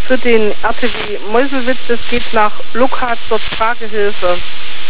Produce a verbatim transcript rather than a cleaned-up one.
für den R T W Meuselwitz. Das geht nach Lukas, dort Fragehilfe.